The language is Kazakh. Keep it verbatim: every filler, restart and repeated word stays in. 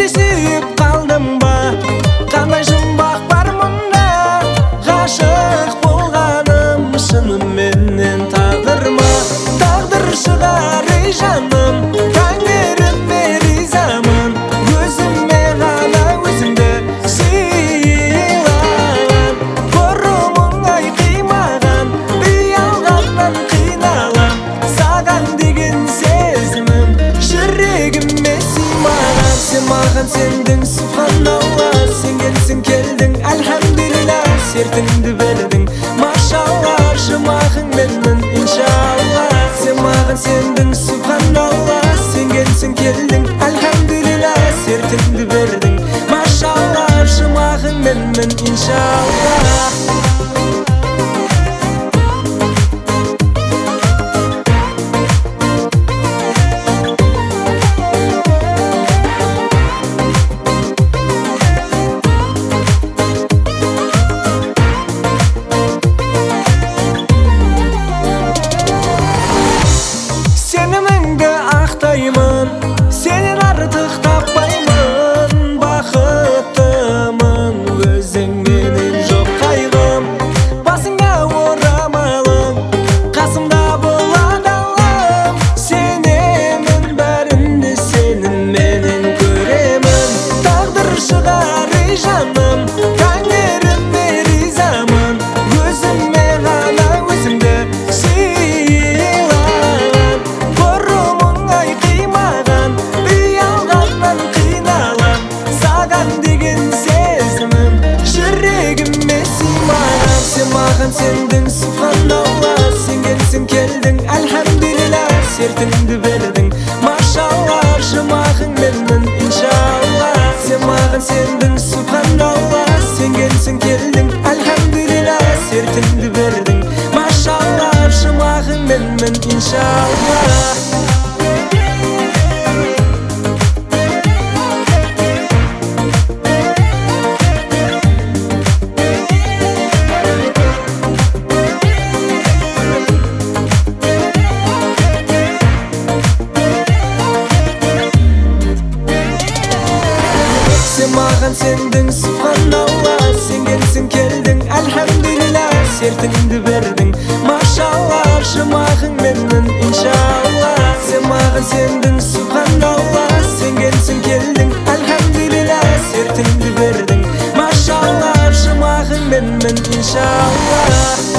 Seni suyup kaldım ba, qanday жұмбақ бар мұнда. Ғашық болғаным шыным менен тағдыр ма? Тағдыр шығар ей жаным, тәңіріме ризамын. Өзіме ғана өзімді сыйлаған, бұрымың ай қимаған, ұялғаннан қиналам. Саған деген сезімім жүрегіме сыймаған. Сен маған сендің, субханалла, сенгенсің келдің, әлхамдулилля. Сертіңді бердің, машалла, жұмағың менің, иншалла. Сен маған сендің, субханалла, сенгенсің келдің, әлхамдулилля. Сертіңді бердің, машалла, жұмағың менің, иншалла. Сеніміңді ақтаймын, сенен артық таппаймын. Бақыттымын, өзің менен жоқ қайғым. Басыңа орамалым, қасымда болады алым. Сенемін, бәрінде сенің менен көремін. Тағдыр шығар ей жаным, тәңіріме ризамын. Өзіме ғана өзімді сыйлаған, бұрымың ай қимаған, ұялғаннан қиналам. Саған деген сезімім жүрегіме сыймаған. Сен маған сендің, субханалла, сенгенсің келдің, әлхамдулилля. Сертіңді бердің, машалла, жұмағың менің, иншалла. Сен маған сендің, субханалла, сенгенсің келдің, әлхамдулилля. Сертіңді бердің, машалла, жұмағың менің, иншалла. Сен маған сендің, субханалла, сенгенсің келдің, әлхамдулилля. Сертіңді бердің, машалла, жұмағың менің, иншалла. Сен маған сендің, субханалла, сенгенсің келдің, әлхамдулилля. Сертіңді бердің, машалла, жұмағың менің, иншалла.